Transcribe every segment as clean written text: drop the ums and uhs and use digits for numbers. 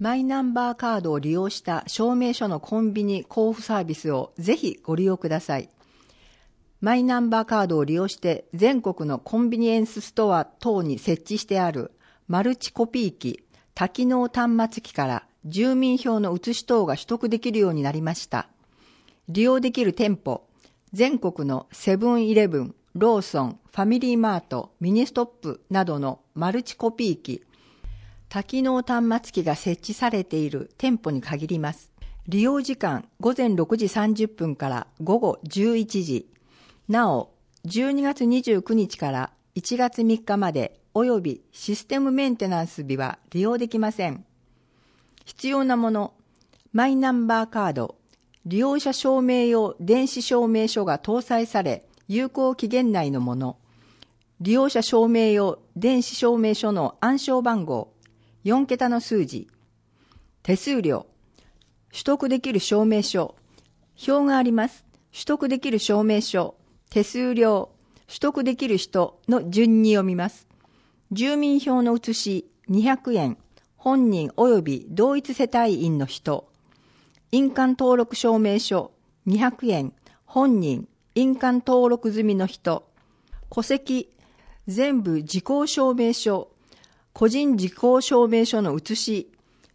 マイナンバーカードを利用した証明書のコンビニ交付サービスをぜひご利用ください。マイナンバーカードを利用して全国のコンビニエンスストア等に設置してあるマルチコピー機、多機能端末機から住民票の写し等が取得できるようになりました。利用できる店舗、全国のセブンイレブン、ローソン、ファミリーマート、ミニストップなどのマルチコピー機、多機能端末機が設置されている店舗に限ります。利用時間午前6時30分から午後11時。なお、12月29日から1月3日までおよびシステムメンテナンス日は利用できません。必要なもの、マイナンバーカード、利用者証明用電子証明書が搭載され有効期限内のもの、利用者証明用電子証明書の暗証番号、4桁の数字、手数料、取得できる証明書、表があります。取得できる証明書、手数料、取得できる人の順に読みます。住民票の写し200円、本人及び同一世帯員の人、印鑑登録証明書200円、本人、印鑑登録済みの人、戸籍、全部時効証明書、個人時効証明書の写し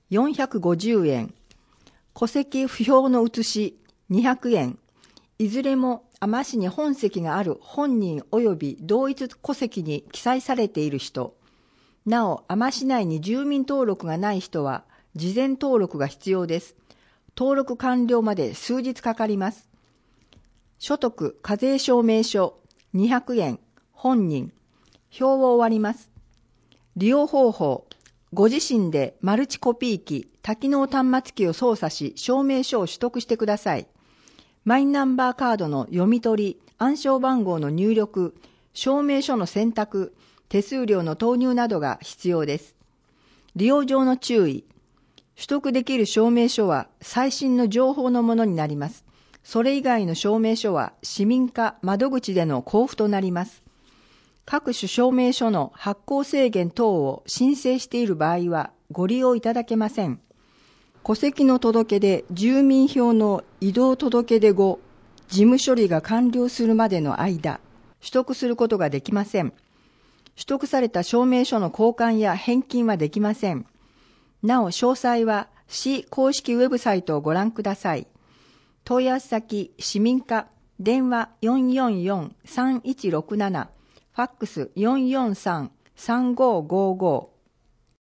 450円、戸籍不評の写し200円、いずれも海士に本籍がある本人及び同一戸籍に記載されている人、なお海士内に住民登録がない人は事前登録が必要です。登録完了まで数日かかります。所得課税証明書200円、本人、表を終わります。利用方法、ご自身でマルチコピー機、多機能端末機を操作し、証明書を取得してください。マイナンバーカードの読み取り、暗証番号の入力、証明書の選択、手数料の投入などが必要です。利用上の注意、取得できる証明書は最新の情報のものになります。それ以外の証明書は市民課窓口での交付となります。各種証明書の発行制限等を申請している場合はご利用いただけません。戸籍の届け出、住民票の移動届出後、事務処理が完了するまでの間、取得することができません。取得された証明書の交換や返金はできません。なお詳細は市公式ウェブサイトをご覧ください。問い合わせ先、市民課、電話 444-3167、ファックス 443-3555